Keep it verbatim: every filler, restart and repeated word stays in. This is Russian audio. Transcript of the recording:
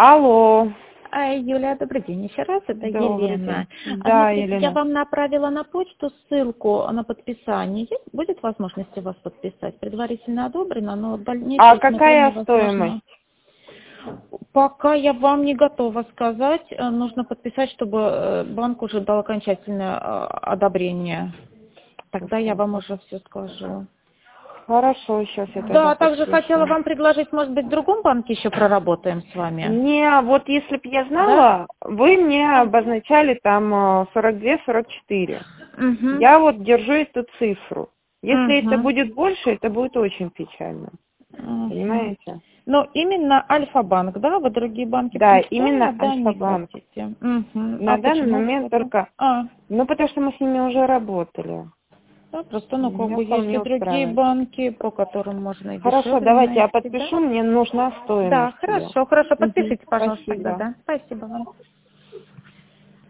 Алло. А, Юлия, добрый день еще раз, это Добрый Елена. день. А, Да, смотрите, Елена. я вам направила на почту ссылку на подписание. Есть, будет возможность вас подписать? Предварительно одобрено, но дальнейшее А смотрение какая возможно. стоимость? Пока я вам не готова сказать. Э, Нужно подписать, чтобы э, банк уже дал окончательное э, одобрение. Тогда я вам уже все скажу. Хорошо, сейчас я тогда Да, также подпишу. хотела вам предложить, может быть, в другом банке еще проработаем с вами. Не, вот если б я Да? знала, вы мне обозначали там сорок два сорок четыре. Угу. Я вот держу эту цифру. Если это Угу. будет больше, это будет очень печально. Угу. Понимаете? Но именно Альфа-банк, да? Вы другие банки Да, принципиально, именно да, не Альфа-банк. хотите? Угу. На А данный почему момент что-то? только... А, Ну, потому что мы с ними уже работали. да, просто, ну, как Меня бы, есть и вполне другие устраивает. банки, по которым можно и Хорошо, дешевле давайте я найти, да? подпишу, мне нужна Да, стоимость ее. хорошо, хорошо, Угу, подпишите, пожалуйста, тогда, спасибо. да. Спасибо вам.